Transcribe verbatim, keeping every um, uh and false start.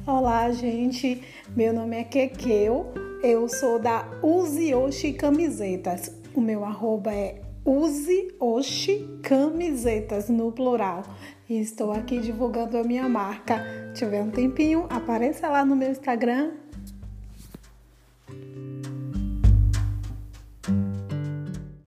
Olá, gente. Meu nome é Kekeu. Eu sou da Uzioshi Camisetas. O meu arroba é Uzioshi Camisetas, no plural. E estou aqui divulgando a minha marca. Se tiver um tempinho, apareça lá no meu Instagram.